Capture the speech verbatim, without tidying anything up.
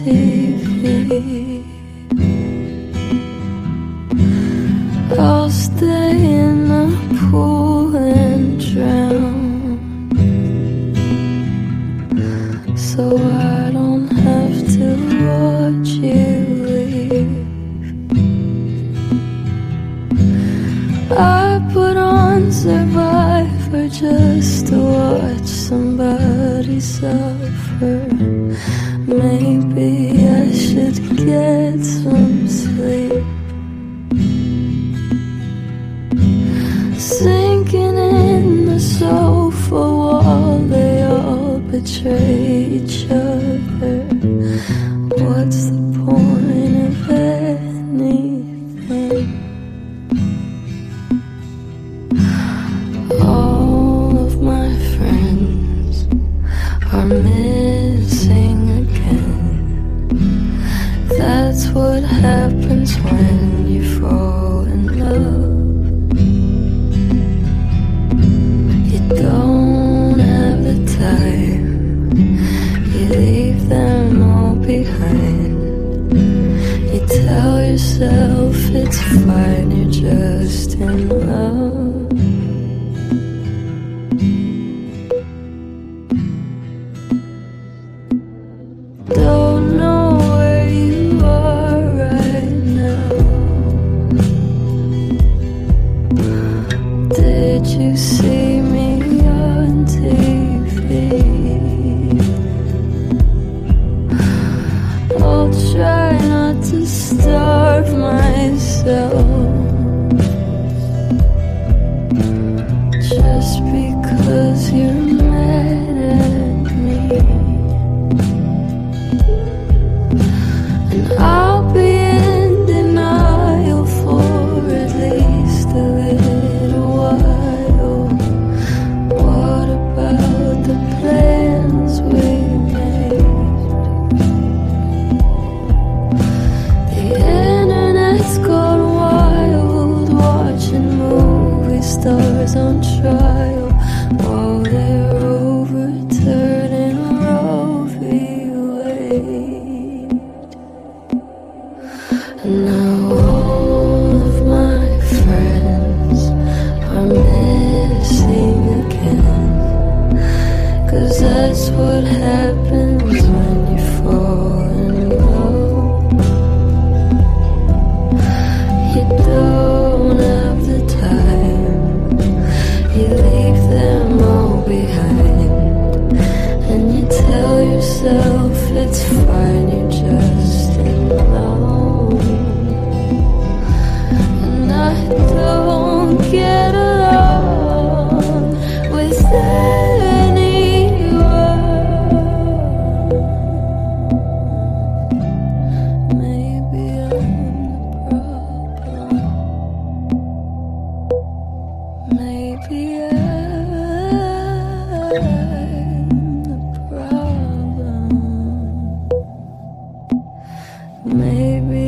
V. I'll stay in the pool and drown, so I don't have to watch you leave. I put on Survivor just to watch somebody suffer. Maybe I should get some sleep. Sinking in the sofa wall, they all betray each other. What's the point of anything? All of my friends are missing again. That's what happens when you fall in love. Don't have the time, you leave them all behind. You tell yourself it's fine, you're just in love. Don't know where you are right now. Did you see me on T V? I'll try not to starve myself just because you're mad at me. And I'll be in denial for at least a little while. What about the plans we made? The internet's gone wild, watching movie stars on trial while they're overturning Roe v. Wade. And now all of my friends are missing again, 'cause that's what happens when you fall in love. You don't have the time, you leave them all behind, and you tell yourself it's fine, you're just in love. And I don't get along with anyone. Maybe I'm the problem. Maybe I'm the problem. Maybe